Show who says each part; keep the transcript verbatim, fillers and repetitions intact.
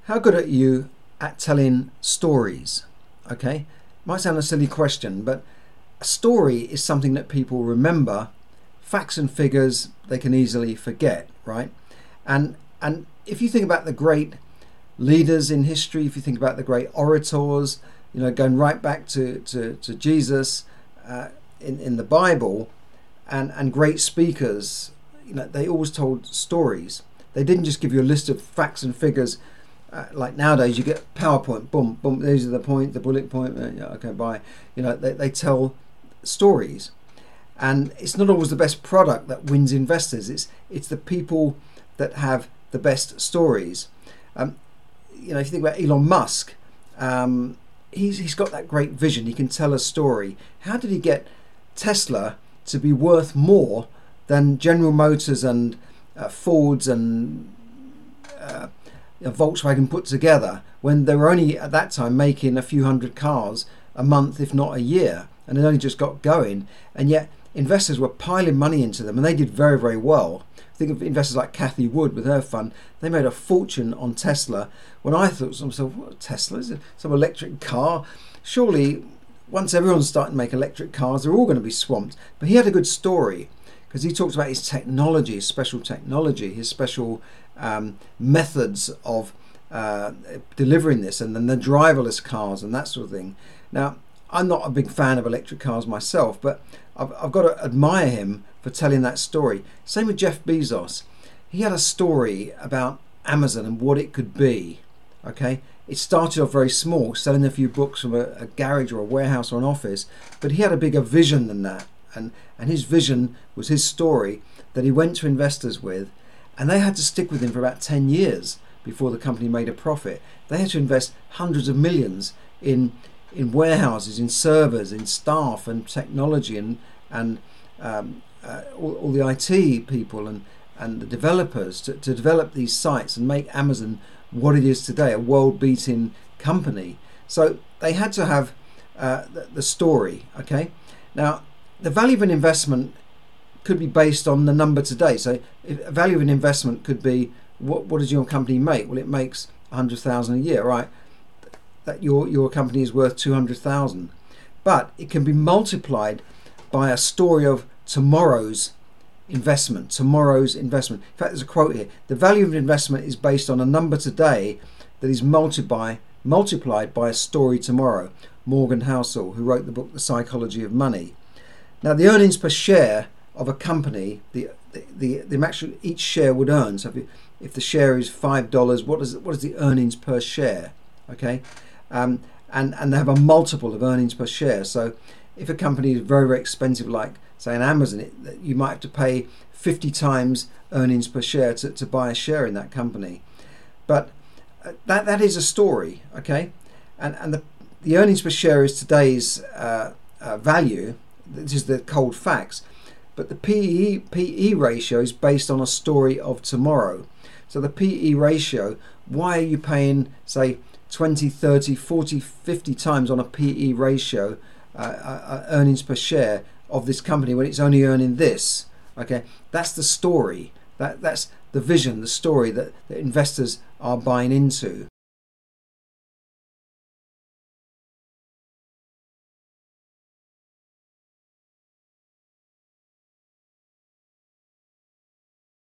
Speaker 1: How good are you at telling stories? Okay, might sound a silly question, but a story is something that people remember. Facts and figures they can easily forget, right? And and if you think about the great leaders in history, if you think about the great orators, you know, going right back to to, to Jesus uh, in in the Bible, and and great speakers, you know, they always told stories. They didn't just give you a list of facts and figures. Uh, like nowadays, you get PowerPoint, boom, boom. These are the point, the bullet point. Uh, yeah, okay, bye. You know, they they tell stories, and it's not always the best product that wins investors. It's it's the people that have the best stories. Um, you know, if you think about Elon Musk, um, he's he's got that great vision. He can tell a story. How did he get Tesla to be worth more than General Motors and uh, Fords and uh, Volkswagen put together, when they were only at that time making a few hundred cars a month, if not a year, and it only just got going, and yet investors were piling money into them, and they did very, very well. Think of investors like Cathie Wood with her fund. They made a fortune on Tesla. When I thought to myself, what, Tesla? Is it some electric car? Surely once everyone's starting to make electric cars, they're all going to be swamped. But he had a good story, because he talks about his technology, his special technology, his special um, methods of uh, delivering this, and then the driverless cars and that sort of thing. Now, I'm not a big fan of electric cars myself, but I've, I've got to admire him for telling that story. Same with Jeff Bezos. He had a story about Amazon and what it could be. Okay, it started off very small, selling a few books from a, a garage or a warehouse or an office, but he had a bigger vision than that. And, and his vision was his story that he went to investors with, and they had to stick with him for about ten years before the company made a profit. They had to invest hundreds of millions in in warehouses, in servers, in staff and technology, and and um, uh, all, all the I T people and, and the developers to, to develop these sites and make Amazon what it is today, a world-beating company. So they had to have uh, the, the story, okay? Now, the value of an investment could be based on the number today. So if a value of an investment could be, what, what does your company make? Well, it makes one hundred thousand dollars a year, right? That your, your company is worth two hundred thousand dollars. But it can be multiplied by a story of tomorrow's investment, tomorrow's investment. In fact, there's a quote here. The value of an investment is based on a number today that is multiplied, multiplied by a story tomorrow. Morgan Housel, who wrote the book, The Psychology of Money. Now, the earnings per share of a company, the the, the, the actual each share would earn. So if, you, if the share is five dollars, what is what is the earnings per share? Okay, um, and and they have a multiple of earnings per share. So if a company is very very expensive, like say an Amazon, it, you might have to pay fifty times earnings per share to, to buy a share in that company. But that that is a story, okay, and and the the earnings per share is today's uh, uh, value. This is the cold facts. But the P E P E ratio is based on a story of tomorrow. So the P E ratio, why are you paying, say, twenty, thirty, forty, fifty times on a P E ratio, uh, uh, earnings per share of this company when it's only earning this? Okay, that's the story. That that's the vision, the story that, that investors are buying into.